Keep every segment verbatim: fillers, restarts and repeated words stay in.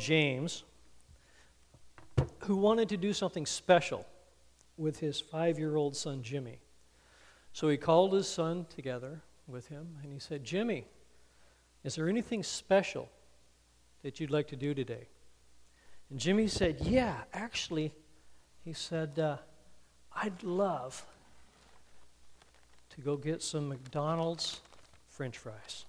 James, who wanted to do something special with his five-year-old son, Jimmy. So he called his son together with him, and he said, Jimmy, is there anything special that you'd like to do today? And Jimmy said, yeah, actually, he said, uh, I'd love to go get some McDonald's French fries.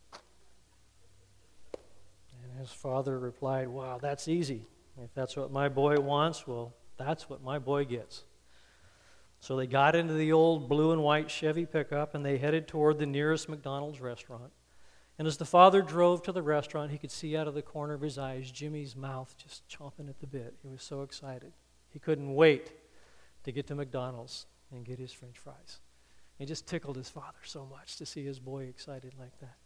And his father replied, wow, that's easy. If that's what my boy wants, well, that's what my boy gets. So they got into the old blue and white Chevy pickup, and they headed toward the nearest McDonald's restaurant. And as the father drove to the restaurant, he could see out of the corner of his eyes Jimmy's mouth just chomping at the bit. He was so excited. He couldn't wait to get to McDonald's and get his French fries. It just tickled his father so much to see his boy excited like that.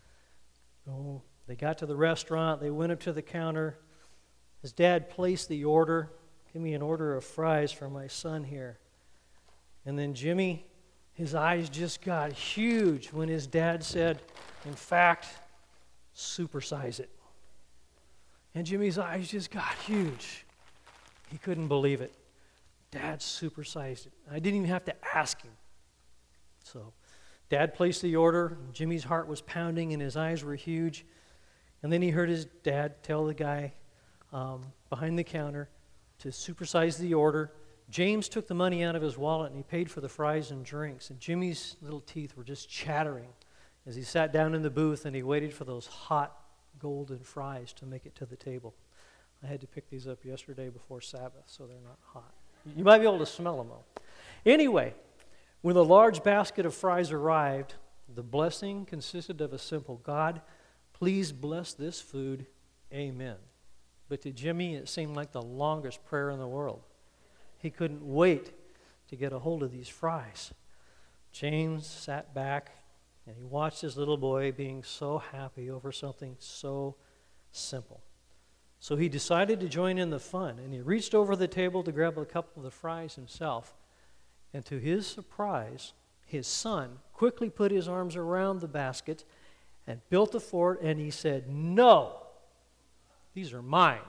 Oh, they got to the restaurant. They went up to the counter. His dad placed the order. Give me an order of fries for my son here. And then Jimmy, his eyes just got huge when his dad said, in fact, supersize it. And Jimmy's eyes just got huge. He couldn't believe it. Dad supersized it. I didn't even have to ask him. So Dad placed the order. Jimmy's heart was pounding and his eyes were huge. And then he heard his dad tell the guy um, behind the counter to supersize the order. James took the money out of his wallet and he paid for the fries and drinks. And Jimmy's little teeth were just chattering as he sat down in the booth and he waited for those hot golden fries to make it to the table. I had to pick these up yesterday before Sabbath, so they're not hot. You might be able to smell them, though. Anyway, when the large basket of fries arrived, the blessing consisted of a simple, God, please bless this food, amen. But to Jimmy, it seemed like the longest prayer in the world. He couldn't wait to get a hold of these fries. James sat back and he watched his little boy being so happy over something so simple. So he decided to join in the fun, and he reached over the table to grab a couple of the fries himself. And to his surprise, his son quickly put his arms around the basket and built the fort, and he said, no, these are mine.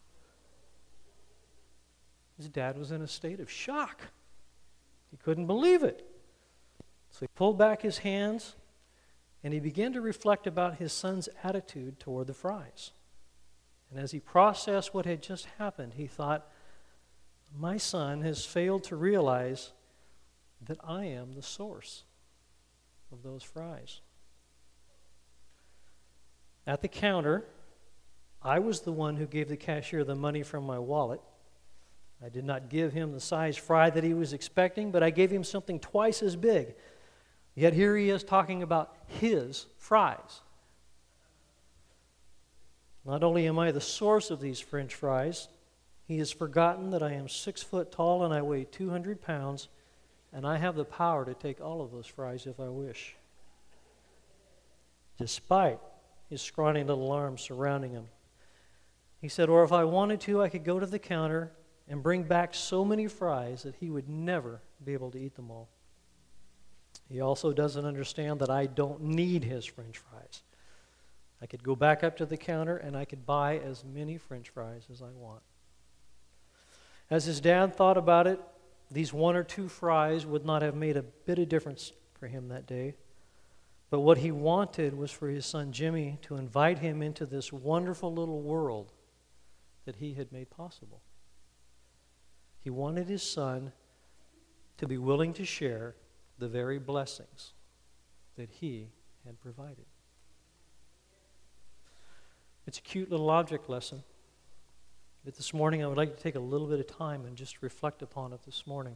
His dad was in a state of shock. He couldn't believe it. So he pulled back his hands, and he began to reflect about his son's attitude toward the fries. And as he processed what had just happened, he thought, my son has failed to realize that I am the source of those fries. At the counter, I was the one who gave the cashier the money from my wallet. I did not give him the size fry that he was expecting, but I gave him something twice as big. Yet here he is talking about his fries. Not only am I the source of these French fries, he has forgotten that I am six foot tall and I weigh two hundred pounds, and I have the power to take all of those fries if I wish. Despite his scrawny little arms surrounding him. He said, or if I wanted to, I could go to the counter and bring back so many fries that he would never be able to eat them all. He also doesn't understand that I don't need his French fries. I could go back up to the counter and I could buy as many French fries as I want. As his dad thought about it, these one or two fries would not have made a bit of difference for him that day. But what he wanted was for his son Jimmy to invite him into this wonderful little world that he had made possible. He wanted his son to be willing to share the very blessings that he had provided. It's a cute little object lesson. But this morning I would like to take a little bit of time and just reflect upon it this morning.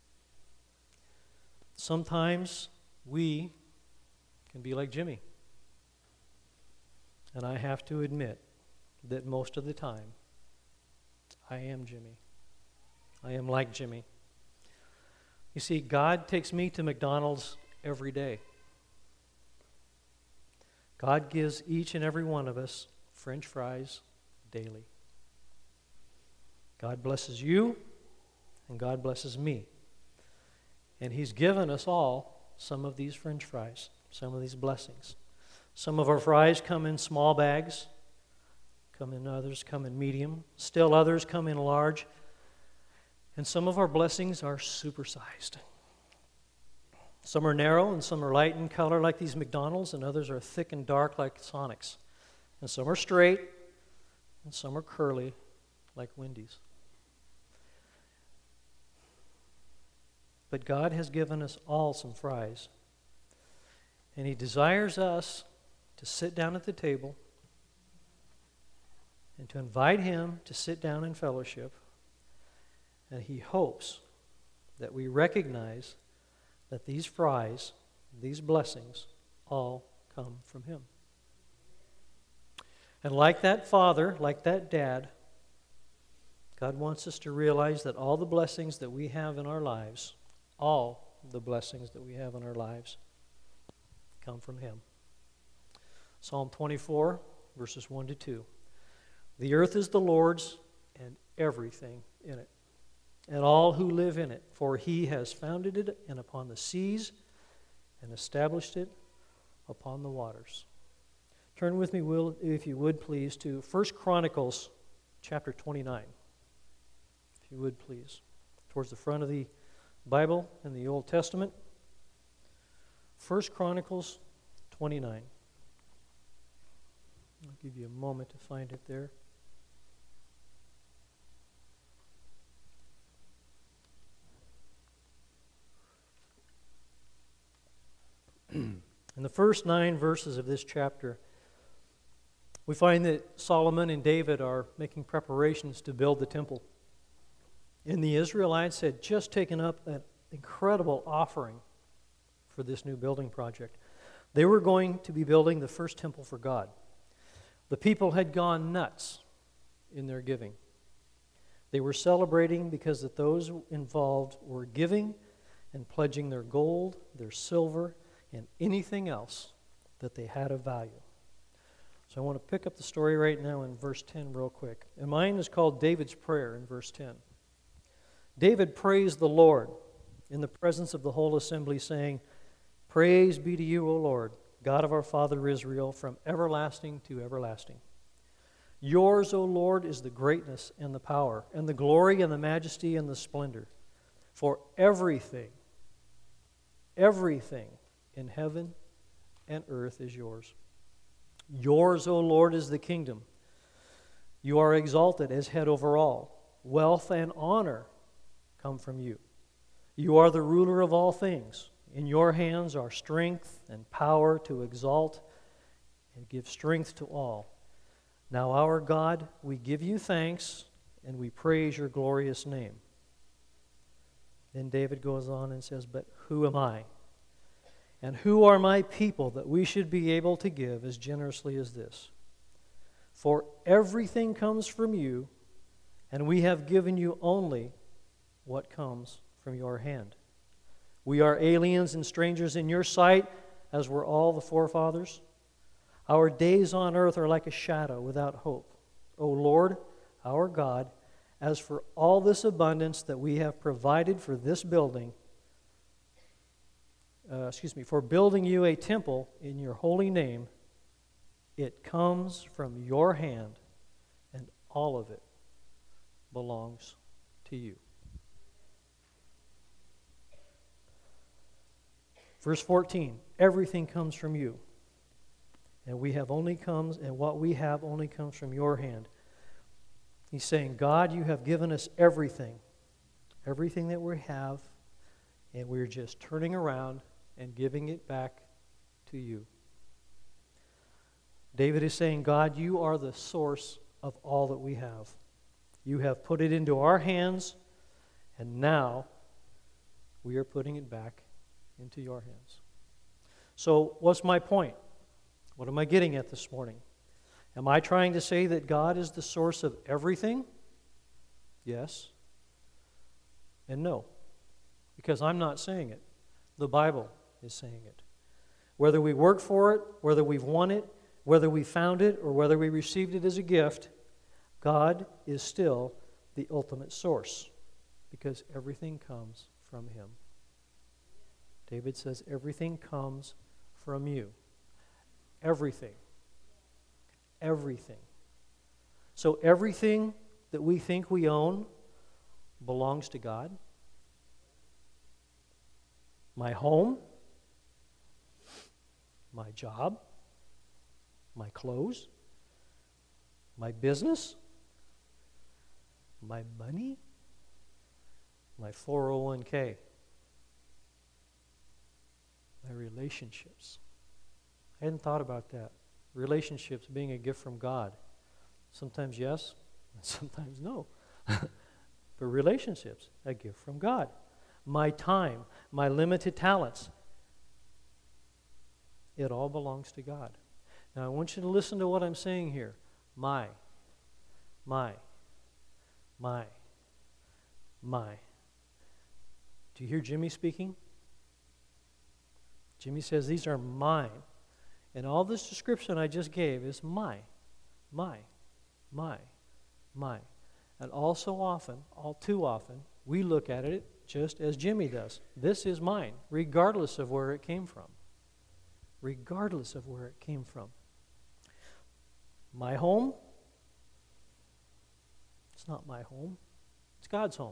Sometimes we can be like Jimmy. And I have to admit that most of the time I am Jimmy. I am like Jimmy. You see, God takes me to McDonald's every day. God gives each and every one of us French fries daily. God blesses you, and God blesses me. And He's given us all some of these French fries, some of these blessings. Some of our fries come in small bags, come in others come in medium, still others come in large, and some of our blessings are supersized. Some are narrow and some are light in color like these McDonald's, and others are thick and dark like Sonic's. And some are straight and some are curly like Wendy's. But God has given us all some fries. And He desires us to sit down at the table and to invite Him to sit down in fellowship. And He hopes that we recognize that these fries, these blessings, all come from Him. And like that father, like that dad, God wants us to realize that all the blessings that we have in our lives, all the blessings that we have in our lives, come from Him. Psalm twenty-four, verses one to two. The earth is the Lord's and everything in it, and all who live in it, for He has founded it and upon the seas and established it upon the waters. Turn with me, Will, if you would please, to First Chronicles chapter twenty-nine. If you would please, towards the front of the Bible in the Old Testament. First Chronicles twenty-nine. I'll give you a moment to find it there. In the first nine verses of this chapter, we find that Solomon and David are making preparations to build the temple. And the Israelites had just taken up an incredible offering for this new building project. They were going to be building the first temple for God. The people had gone nuts in their giving. They were celebrating because that those involved were giving and pledging their gold, their silver, and anything else that they had of value. So I want to pick up the story right now in verse ten real quick. And mine is called David's prayer in verse ten. David praised the Lord in the presence of the whole assembly, saying, "Praise be to you, O Lord, God of our father Israel, from everlasting to everlasting. Yours, O Lord, is the greatness and the power, and the glory and the majesty and the splendor. For everything, everything in heaven and earth is yours. Yours, O Lord, is the kingdom. You are exalted as head over all. Wealth and honor come from you. You are the ruler of all things. In your hands are strength and power to exalt and give strength to all. Now, our God, we give you thanks and we praise your glorious name." Then David goes on and says, "But who am I? And who are my people that we should be able to give as generously as this? For everything comes from you, and we have given you only what comes from your hand. We are aliens and strangers in your sight, as were all the forefathers. Our days on earth are like a shadow without hope. O Lord, our God, as for all this abundance that we have provided for this building, uh, excuse me, for building you a temple in your holy name, it comes from your hand, and all of it belongs to you." Verse fourteen, everything comes from you, and we have only comes, and what we have only comes from your hand. He's saying, God, you have given us everything, everything that we have, and we're just turning around and giving it back to you. David is saying, God, you are the source of all that we have. You have put it into our hands, and now we are putting it back into your hands. So what's my point? What am I getting at this morning? Am I trying to say that God is the source of everything? Yes and no, because I'm not saying it. The Bible is saying it. Whether we work for it, whether we've won it, whether we found it, or whether we received it as a gift, God is still the ultimate source, because everything comes from Him. David says, everything comes from you. Everything. Everything. So everything that we think we own belongs to God. My home, my job, my clothes, my business, my money, my four oh one k, my relationships. I hadn't thought about that. Relationships being a gift from God. Sometimes yes, and sometimes no. But relationships, a gift from God. My time, my limited talents, it all belongs to God. Now I want you to listen to what I'm saying here. My, my, my, my. Do you hear Jimmy speaking? Jimmy says, these are mine. And all this description I just gave is my, my, my, my. And all so often, all too often, we look at it just as Jimmy does. This is mine, regardless of where it came from. Regardless of where it came from. My home, it's not my home. It's God's home.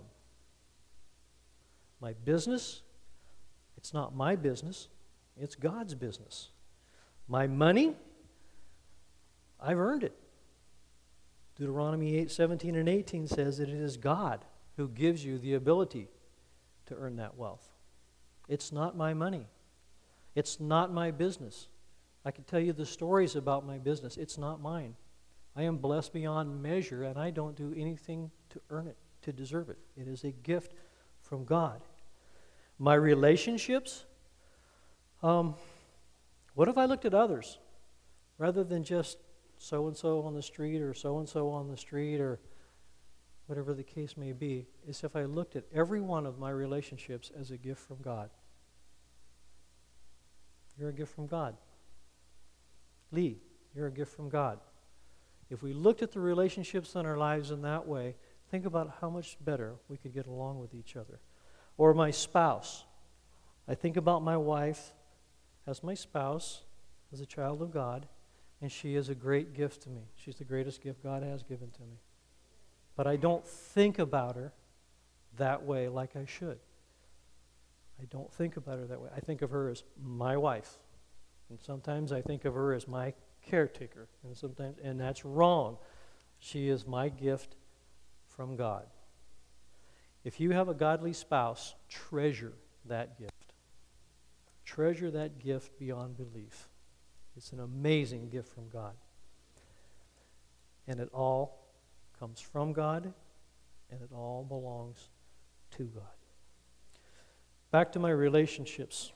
My business, it's not my business. It's God's business. My money, I've earned it. Deuteronomy eight, seventeen and eighteen says that it is God who gives you the ability to earn that wealth. It's not my money. It's not my business. I can tell you the stories about my business. It's not mine. I am blessed beyond measure, and I don't do anything to earn it, to deserve it. It is a gift from God. My relationships, um, what if I looked at others rather than just so-and-so on the street or so-and-so on the street or whatever the case may be, is if I looked at every one of my relationships as a gift from God. You're a gift from God. Lee, you're a gift from God. If we looked at the relationships in our lives in that way, think about how much better we could get along with each other. Or my spouse. I think about my wife as my spouse, as a child of God, and she is a great gift to me. She's the greatest gift God has given to me. But I don't think about her that way like I should. I don't think about her that way. I think of her as my wife. And sometimes I think of her as my caretaker. And sometimes, and that's wrong. She is my gift from God. If you have a godly spouse, treasure that gift. Treasure that gift beyond belief. It's an amazing gift from God. And it all comes from God, and it all belongs to God. Back to my relationships.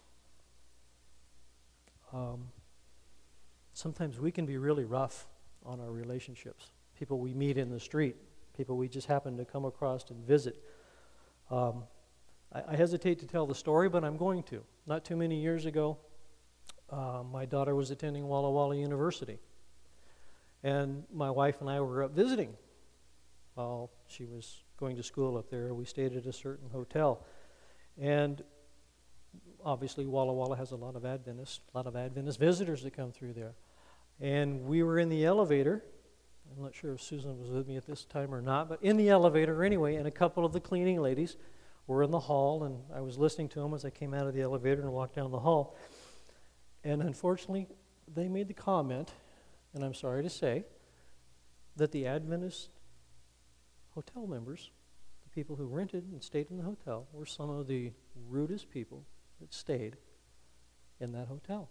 Um, sometimes we can be really rough on our relationships. People we meet in the street, people we just happen to come across and visit. Um, I, I hesitate to tell the story, but I'm going to. Not too many years ago, uh, my daughter was attending Walla Walla University. And my wife and I were up visiting while she was going to school up there. We stayed at a certain hotel. And obviously Walla Walla has a lot of Adventists, a lot of Adventist visitors that come through there. And we were in the elevator. I'm not sure if Susan was with me at this time or not, but in the elevator anyway, and a couple of the cleaning ladies were in the hall, and I was listening to them as I came out of the elevator and walked down the hall. And unfortunately, they made the comment, and I'm sorry to say, that the Adventist hotel members, the people who rented and stayed in the hotel, were some of the rudest people that stayed in that hotel.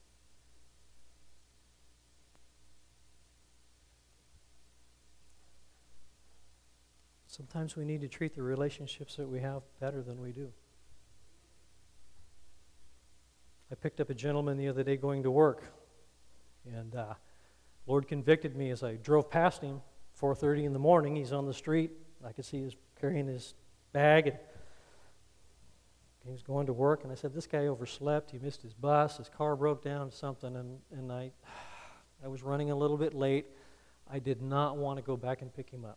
Sometimes we need to treat the relationships that we have better than we do. I picked up a gentleman the other day going to work, and uh, Lord convicted me as I drove past him, four thirty in the morning. He's on the street. I could see he's carrying his bag, and he was going to work. And I said, this guy overslept. He missed his bus. His car broke down, something. And, and I, I was running a little bit late. I did not want to go back and pick him up.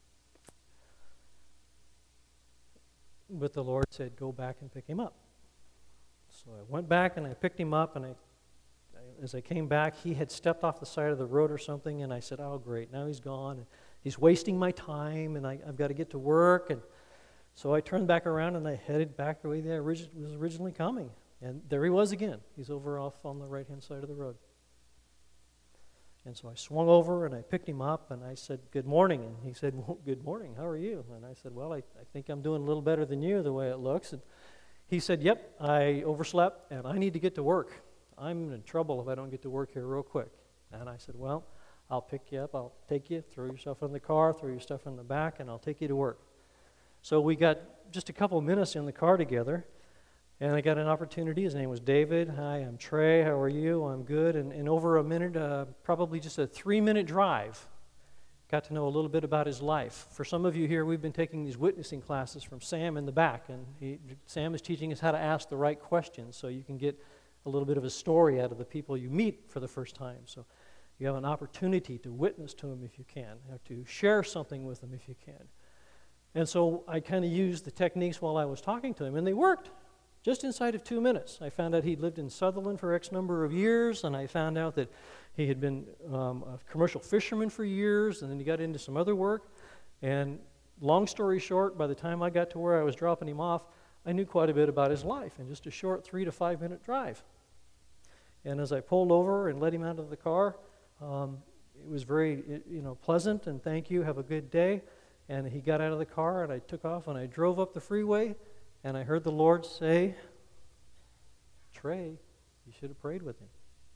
But the Lord said, go back and pick him up. So I went back and I picked him up, and I, I, as I came back, he had stepped off the side of the road or something, and I said, oh, great, now he's gone. And he's wasting my time, and I, I've got to get to work. And so I turned back around, and I headed back the way that I origi- was originally coming. And there he was again. He's over off on the right-hand side of the road. And so I swung over, and I picked him up, and I said, good morning. And he said, well, good morning. How are you? And I said, well, I, I think I'm doing a little better than you the way it looks. And he said, yep, I overslept, and I need to get to work. I'm in trouble if I don't get to work here real quick. And I said, well, I'll pick you up. I'll take you, throw yourself in the car, throw your stuff in the back, and I'll take you to work. So we got just a couple of minutes in the car together, and I got an opportunity. His name was David. Hi, I'm Trey. How are you? I'm good. And, and over a minute, uh, probably just a three-minute drive, got to know a little bit about his life. For some of you here, we've been taking these witnessing classes from Sam in the back, and he, Sam is teaching us how to ask the right questions so you can get a little bit of a story out of the people you meet for the first time. So you have an opportunity to witness to them if you can, or to share something with them if you can. And so I kind of used the techniques while I was talking to him, and they worked. Just inside of two minutes, I found out he'd lived in Sutherland for X number of years, and I found out that he had been um, a commercial fisherman for years, and then he got into some other work. And long story short, by the time I got to where I was dropping him off, I knew quite a bit about his life in just a short three to five minute drive. And as I pulled over and let him out of the car, um, it was very, you know, pleasant, and thank you, have a good day. And he got out of the car, and I took off, and I drove up the freeway. And I heard the Lord say, Trey, you should have prayed with him.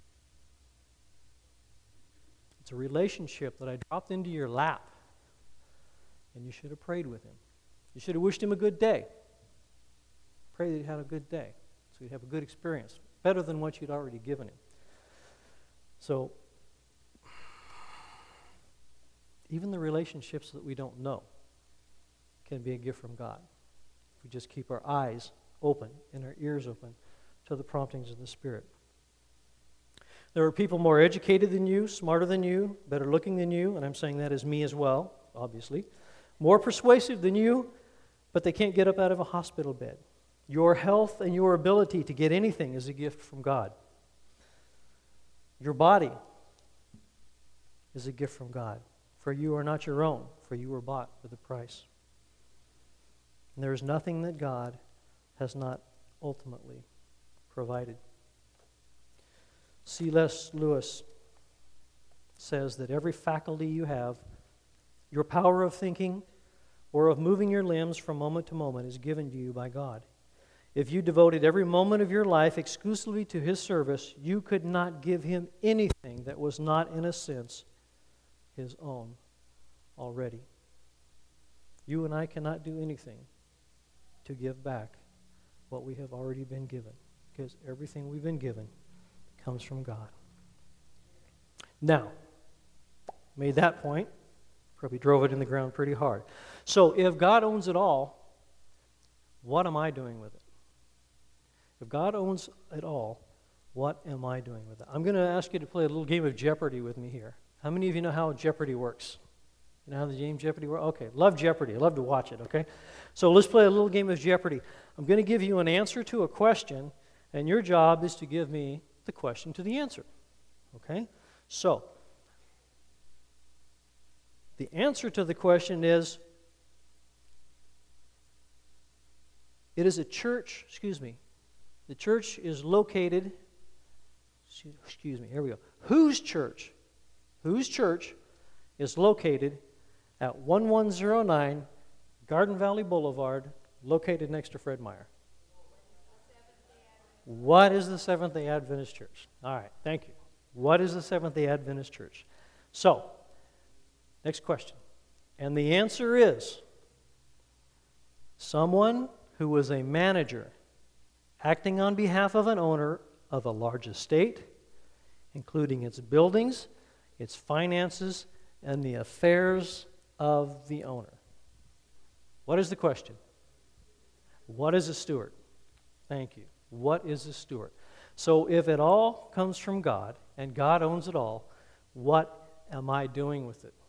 It's a relationship that I dropped into your lap, and you should have prayed with him. You should have wished him a good day. Pray that he had a good day, so he'd have a good experience, better than what you'd already given him. So, even the relationships that we don't know can be a gift from God. We just keep our eyes open and our ears open to the promptings of the Spirit. There are people more educated than you, smarter than you, better looking than you, and I'm saying that as me as well, obviously, more persuasive than you, but they can't get up out of a hospital bed. Your health and your ability to get anything is a gift from God. Your body is a gift from God, for you are not your own, for you were bought with a price. And there is nothing that God has not ultimately provided. C S Lewis says that every faculty you have, your power of thinking or of moving your limbs from moment to moment, is given to you by God. If you devoted every moment of your life exclusively to His service, you could not give Him anything that was not, in a sense, His own already. You and I cannot do anything to give back what we have already been given, because everything we've been given comes from God. Now, made that point, probably drove it in the ground pretty hard. So if God owns it all, what am I doing with it? If God owns it all, what am I doing with it? I'm going to ask you to play a little game of Jeopardy with me here. How many of you know how Jeopardy works? You know how the game Jeopardy works? Okay, love Jeopardy. I love to watch it, okay? So let's play a little game of Jeopardy. I'm going to give you an answer to a question, and your job is to give me the question to the answer, okay? So, the answer to the question is, it is a church, excuse me, the church is located, excuse me, here we go. Whose church, whose church is located at one one zero nine Garden Valley Boulevard, located next to Fred Meyer? What is the Seventh-day Adventist Church? All right, thank you. What is the Seventh-day Adventist Church? So, next question. And the answer is someone who was a manager acting on behalf of an owner of a large estate, including its buildings, its finances, and the affairs of the owner. What is the question? What is a steward? Thank you. What is a steward? So if it all comes from God, and God owns it all, what am I doing with it?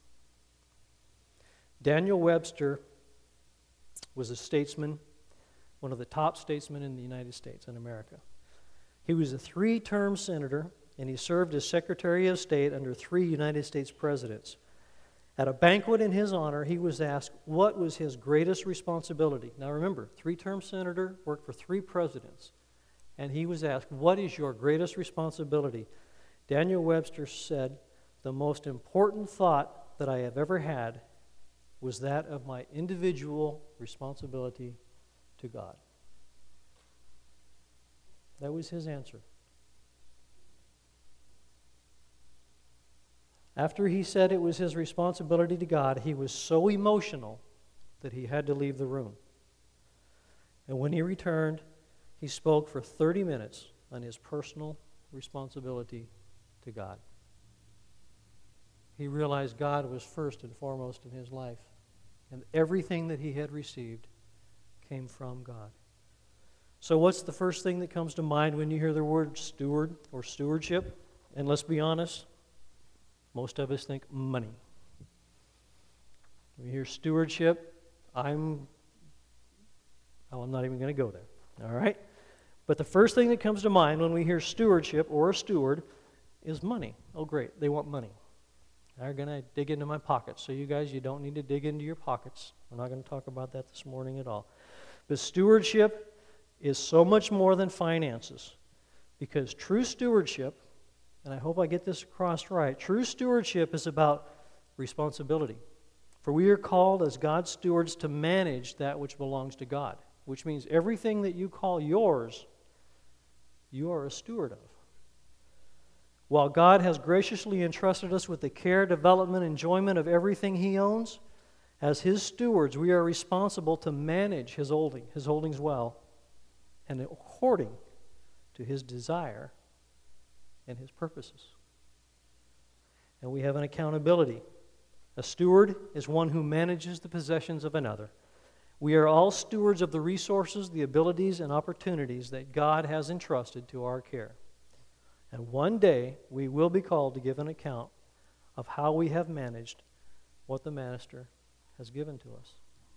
Daniel Webster was a statesman, one of the top statesmen in the United States, in America. He was a three-term senator, and he served as Secretary of State under three United States presidents. At a banquet in his honor, he was asked what was his greatest responsibility. Now remember, three-term senator, worked for three presidents. And he was asked, what is your greatest responsibility? Daniel Webster said, the most important thought that I have ever had was that of my individual responsibility to God. That was his answer. After he said it was his responsibility to God, he was so emotional that he had to leave the room. And when he returned, he spoke for thirty minutes on his personal responsibility to God. He realized God was first and foremost in his life, and everything that he had received came from God. So what's the first thing that comes to mind when you hear the word steward or stewardship? And let's be honest, most of us think money. When you hear stewardship, I'm, oh, I'm not even going to go there. All right? But the first thing that comes to mind when we hear stewardship or a steward is money. Oh, great, they want money. They're going to dig into my pockets. So you guys, you don't need to dig into your pockets. We're not going to talk about that this morning at all. But stewardship is so much more than finances, because true stewardship, and I hope I get this across right, true stewardship is about responsibility. For we are called as God's stewards to manage that which belongs to God, which means everything that you call yours, you are a steward of. While God has graciously entrusted us with the care, development, enjoyment of everything He owns, as His stewards, we are responsible to manage His holding, His holdings well, and according to His desire and His purposes. And we have an accountability. A steward is one who manages the possessions of another. We are all stewards of the resources, the abilities, and opportunities that God has entrusted to our care. And one day we will be called to give an account of how we have managed what the Master has given to us.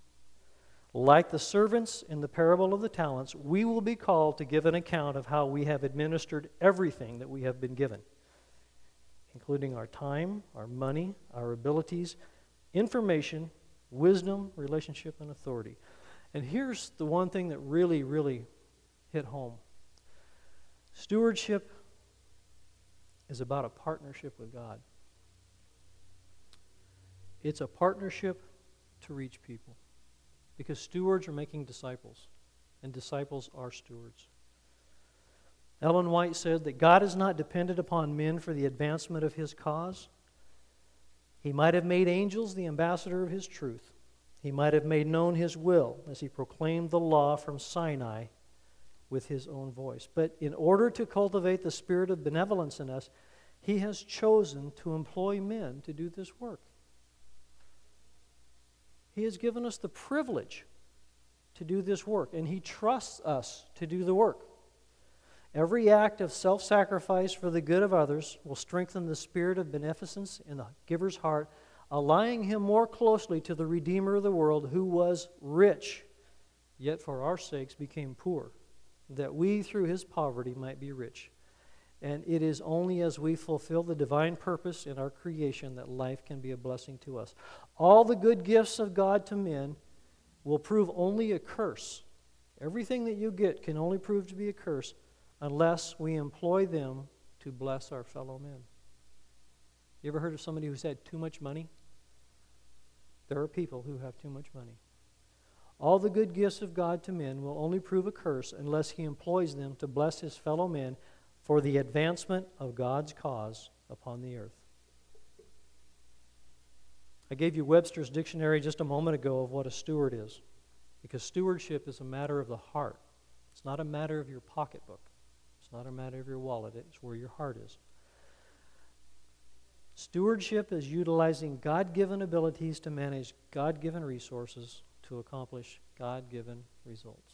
Like the servants in the parable of the talents, we will be called to give an account of how we have administered everything that we have been given, including our time, our money, our abilities, information, wisdom, relationship, and authority. And here's the one thing that really, really hit home. Stewardship is about a partnership with God. It's a partnership to reach people. Because stewards are making disciples, and disciples are stewards. Ellen White said that God is not dependent upon men for the advancement of His cause. He might have made angels the ambassador of His truth. He might have made known His will as He proclaimed the law from Sinai with His own voice. But in order to cultivate the spirit of benevolence in us, He has chosen to employ men to do this work. He has given us the privilege to do this work, and He trusts us to do the work. Every act of self-sacrifice for the good of others will strengthen the spirit of beneficence in the giver's heart, allying him more closely to the Redeemer of the world, who was rich, yet for our sakes became poor, that we through His poverty might be rich. And it is only as we fulfill the divine purpose in our creation that life can be a blessing to us. All the good gifts of God to men will prove only a curse. Everything that you get can only prove to be a curse unless we employ them to bless our fellow men. You ever heard of somebody who's had too much money? There are people who have too much money. All the good gifts of God to men will only prove a curse unless He employs them to bless His fellow men for the advancement of God's cause upon the earth. I gave you Webster's dictionary just a moment ago of what a steward is, because stewardship is a matter of the heart. It's not a matter of your pocketbook. It's not a matter of your wallet. It's where your heart is. Stewardship is utilizing God-given abilities to manage God-given resources to accomplish God-given results.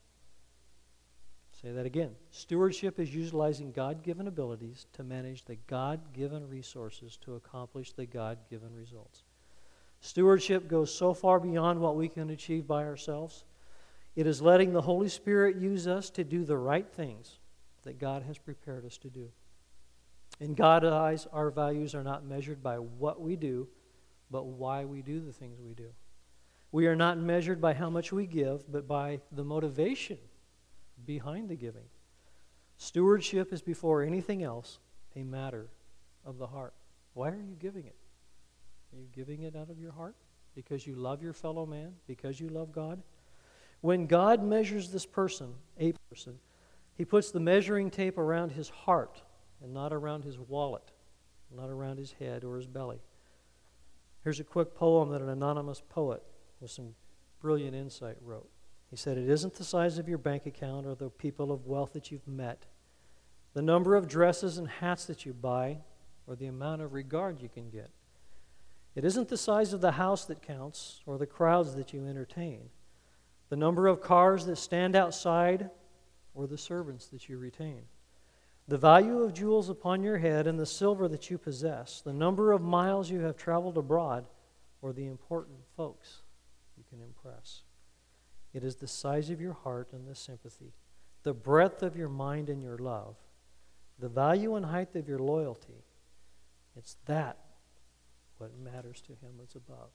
Say that again. Stewardship is utilizing God-given abilities to manage the God-given resources to accomplish the God-given results. Stewardship goes so far beyond what we can achieve by ourselves. It is letting the Holy Spirit use us to do the right things that God has prepared us to do. In God's eyes, our values are not measured by what we do, but why we do the things we do. We are not measured by how much we give, but by the motivation behind the giving. Stewardship is before anything else a matter of the heart. Why are you giving it? Are you giving it out of your heart? Because you love your fellow man? Because you love God? When God measures this person, a person, He puts the measuring tape around his heart and not around his wallet, not around his head or his belly. Here's a quick poem that an anonymous poet with some brilliant insight wrote. He said, "It isn't the size of your bank account or the people of wealth that you've met, the number of dresses and hats that you buy, or the amount of regard you can get. It isn't the size of the house that counts or the crowds that you entertain, the number of cars that stand outside or the servants that you retain. The value of jewels upon your head and the silver that you possess, the number of miles you have traveled abroad, or the important folks you can impress. It is the size of your heart and the sympathy, the breadth of your mind and your love, the value and height of your loyalty. It's that what matters to Him that's above."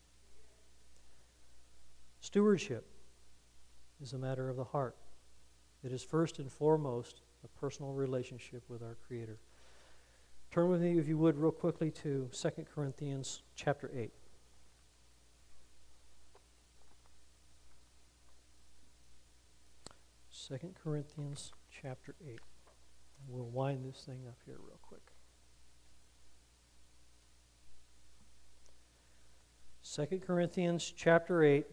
Stewardship is a matter of the heart. It is first and foremost a personal relationship with our Creator. Turn with me, if you would, real quickly to Second Corinthians chapter eight. Second Corinthians chapter eight. We'll wind this thing up here real quick. Second Corinthians chapter eight.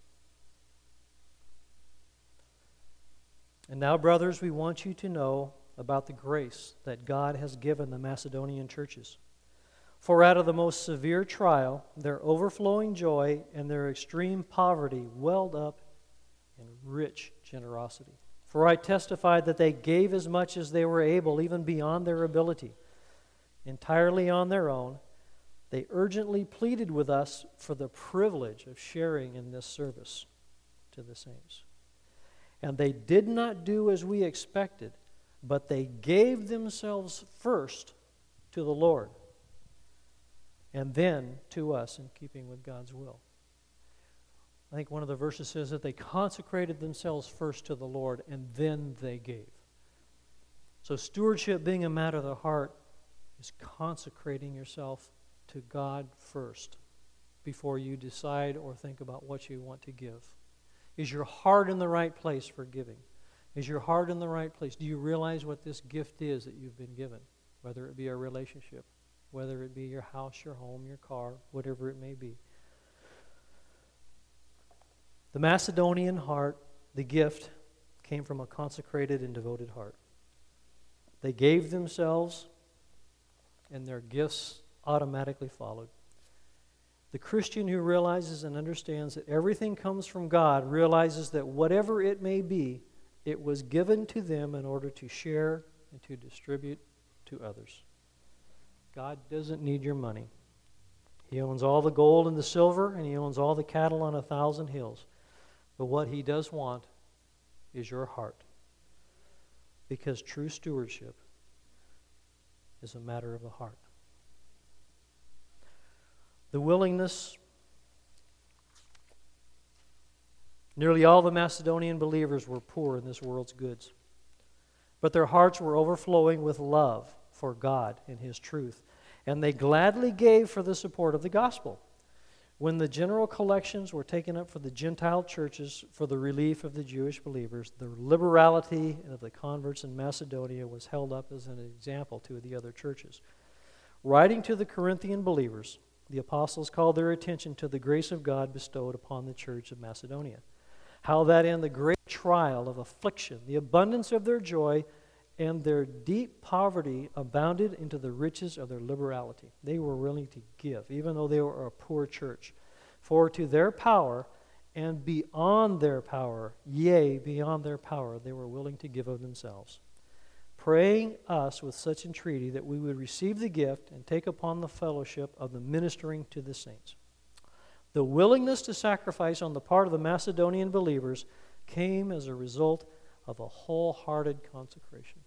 "And now, brothers, we want you to know about the grace that God has given the Macedonian churches. For out of the most severe trial, their overflowing joy and their extreme poverty welled up in rich generosity. For I testified that they gave as much as they were able, even beyond their ability. Entirely on their own, they urgently pleaded with us for the privilege of sharing in this service to the saints. And they did not do as we expected, but they gave themselves first to the Lord, and then to us in keeping with God's will." I think one of the verses says that they consecrated themselves first to the Lord, and then they gave. So stewardship, being a matter of the heart, is consecrating yourself to God first before you decide or think about what you want to give. Is your heart in the right place for giving? Is your heart in the right place? Do you realize what this gift is that you've been given? Whether it be a relationship, whether it be your house, your home, your car, whatever it may be. The Macedonian heart, the gift, came from a consecrated and devoted heart. They gave themselves, and their gifts automatically followed. The Christian who realizes and understands that everything comes from God realizes that whatever it may be, it was given to them in order to share and to distribute to others. God doesn't need your money. He owns all the gold and the silver, and He owns all the cattle on a thousand hills. But what He does want is your heart. Because true stewardship is a matter of the heart. The willingness, nearly all the Macedonian believers were poor in this world's goods, but their hearts were overflowing with love for God and His truth, and they gladly gave for the support of the gospel. When the general collections were taken up for the Gentile churches for the relief of the Jewish believers, the liberality of the converts in Macedonia was held up as an example to the other churches. Writing to the Corinthian believers, the apostles called their attention to the grace of God bestowed upon the church of Macedonia. How that in the great trial of affliction, the abundance of their joy and their deep poverty abounded into the riches of their liberality. They were willing to give, even though they were a poor church. For to their power and beyond their power, yea, beyond their power, they were willing to give of themselves, praying us with such entreaty that we would receive the gift and take upon the fellowship of the ministering to the saints. The willingness to sacrifice on the part of the Macedonian believers came as a result of a wholehearted consecration.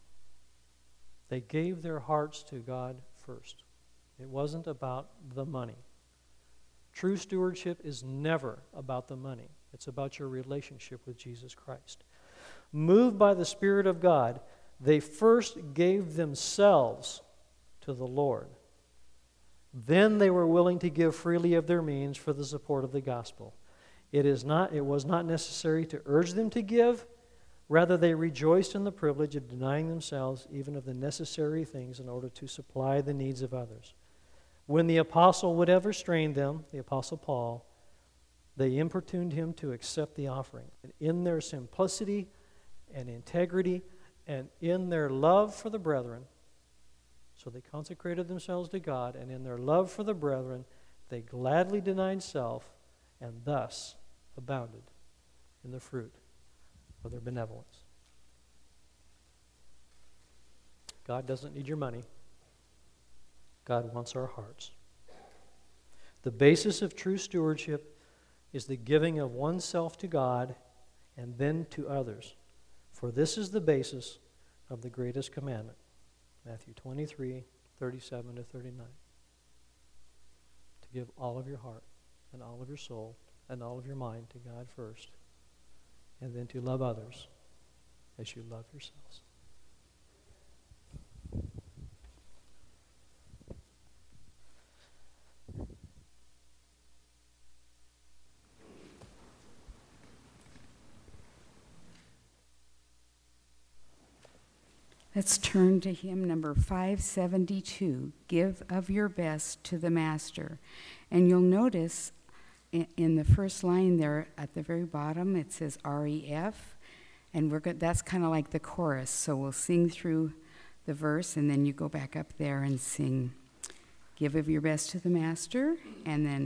They gave their hearts to God first. It wasn't about the money. True stewardship is never about the money. It's about your relationship with Jesus Christ. Moved by the Spirit of God, they first gave themselves to the Lord. Then they were willing to give freely of their means for the support of the gospel. It is not, it was not necessary to urge them to give. Rather, they rejoiced in the privilege of denying themselves even of the necessary things in order to supply the needs of others. When the apostle would have restrained them, the apostle Paul, they importuned him to accept the offering. And in their simplicity and integrity and in their love for the brethren, so they consecrated themselves to God, and in their love for the brethren, they gladly denied self and thus abounded in the fruit of their benevolence. God doesn't need your money. God wants our hearts. The basis of true stewardship is the giving of oneself to God and then to others. For this is the basis of the greatest commandment. Matthew twenty-three, thirty-seven to thirty-nine. To give all of your heart and all of your soul and all of your mind to God first, and then to love others as you love yourselves. Let's turn to hymn number five seventy-two, Give of Your Best to the Master. And you'll notice in, in the first line there at the very bottom, it says R E F, and we're go- that's kind of like the chorus. So we'll sing through the verse, and then you go back up there and sing Give of Your Best to the Master, and then